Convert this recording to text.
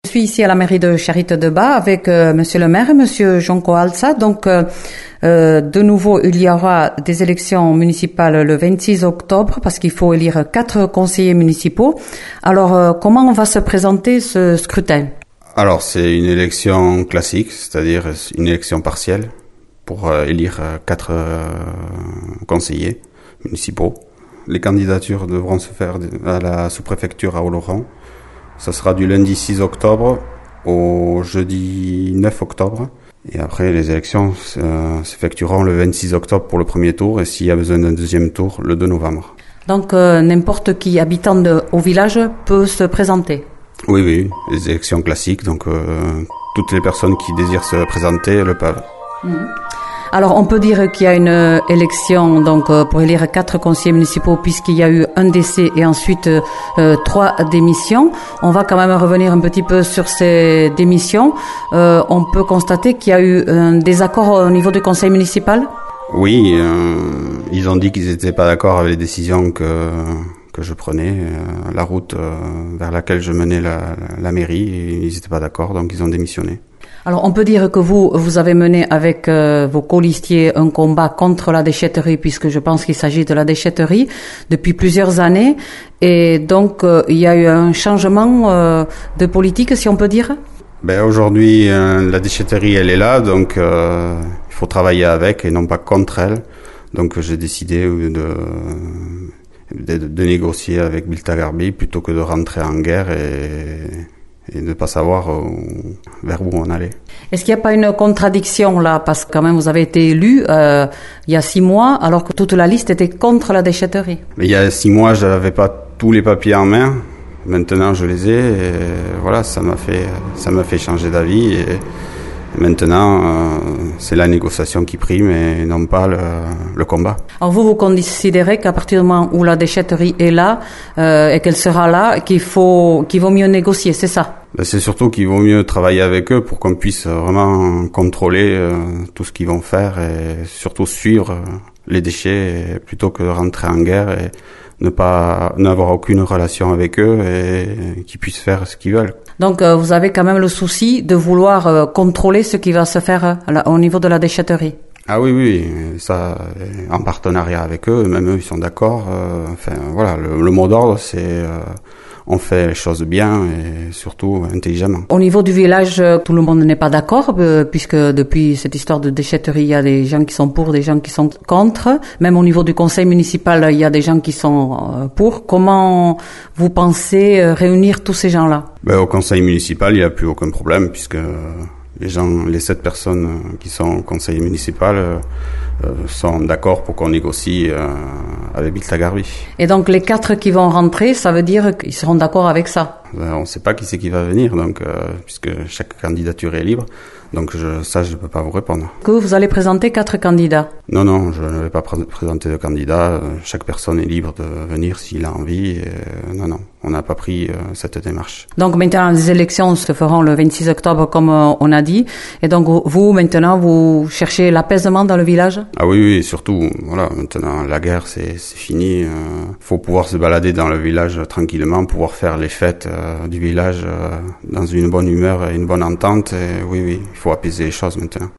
Je suis ici à la mairie de Charité-de-Bas avec monsieur le maire et monsieur Jonko Alza. Donc, de nouveau, il y aura des élections municipales le 26 octobre parce qu'il faut élire 4 conseillers municipaux. Alors, comment va se présenter ce scrutin? Alors, c'est une élection classique, c'est-à-dire une élection partielle pour élire 4 conseillers municipaux. Les candidatures devront se faire à la sous-préfecture à Oloron. Ça sera du lundi 6 octobre au jeudi 9 octobre. Et après, les élections s'effectueront le 26 octobre pour le premier tour et s'il y a besoin d'un deuxième tour, le 2 novembre. Donc, n'importe qui habitant au village peut se présenter? Oui, les élections classiques. Donc, toutes les personnes qui désirent se présenter le peuvent. Alors, on peut dire qu'il y a une élection donc pour élire 4 conseillers municipaux puisqu'il y a eu un décès et ensuite 3 démissions. On va quand même revenir un petit peu sur ces démissions. On peut constater qu'il y a eu un désaccord au niveau du conseil municipal? Oui, ils ont dit qu'ils n'étaient pas d'accord avec les décisions que je prenais, la route vers laquelle je menais la mairie. Ils n'étaient pas d'accord, donc ils ont démissionné. Alors, on peut dire que vous avez mené avec vos colistiers un combat contre la déchetterie, puisque je pense qu'il s'agit de la déchetterie depuis plusieurs années. Et donc, il y a eu un changement de politique, si on peut dire? Aujourd'hui, la déchetterie, elle est là, donc il faut travailler avec et non pas contre elle. Donc, j'ai décidé de négocier avec Biltagarbi plutôt que de rentrer en guerre et de ne pas savoir vers où on allait. Est-ce qu'il n'y a pas une contradiction là? Parce que quand même vous avez été élu il y a 6 mois alors que toute la liste était contre la déchetterie. Mais il y a 6 mois, je n'avais pas tous les papiers en main. Maintenant, je les ai et voilà, ça m'a fait changer d'avis et maintenant, c'est la négociation qui prime et non pas le combat. Alors vous considérez qu'à partir du moment où la déchetterie est là et qu'elle sera là, qu'il vaut mieux négocier, c'est ça? C'est surtout qu'il vaut mieux travailler avec eux pour qu'on puisse vraiment contrôler tout ce qu'ils vont faire et surtout suivre les déchets plutôt que de rentrer en guerre et n'avoir aucune relation avec eux et qu'ils puissent faire ce qu'ils veulent. Donc vous avez quand même le souci de vouloir contrôler ce qui va se faire au niveau de la déchetterie? Ah oui, ça en partenariat avec eux, même eux ils sont d'accord. Voilà, le mot d'ordre c'est on fait les choses bien et surtout intelligemment. Au niveau du village, tout le monde n'est pas d'accord puisque depuis cette histoire de déchetterie, il y a des gens qui sont pour, des gens qui sont contre. Même au niveau du conseil municipal, il y a des gens qui sont pour. Comment vous pensez réunir tous ces gens-là? Au conseil municipal, il n'y a plus aucun problème puisque les 7 personnes qui sont au conseil municipal sont d'accord pour qu'on négocie avec Biltagarbi. Et donc les 4 qui vont rentrer, ça veut dire qu'ils seront d'accord avec ça? On ne sait pas qui c'est qui va venir, donc puisque chaque candidature est libre. Donc je ne peux pas vous répondre. Que vous allez présenter 4 candidats? Non, je ne vais pas présenter de candidats. Chaque personne est libre de venir s'il a envie. Non, on n'a pas pris cette démarche. Donc maintenant, les élections se feront le 26 octobre, comme on a dit. Et donc vous, maintenant, vous cherchez l'apaisement dans le village? Ah oui, surtout, voilà, maintenant la guerre c'est fini. Faut pouvoir se balader dans le village tranquillement, pouvoir faire les fêtes du village dans une bonne humeur et une bonne entente. Et oui, il faut apaiser les choses maintenant.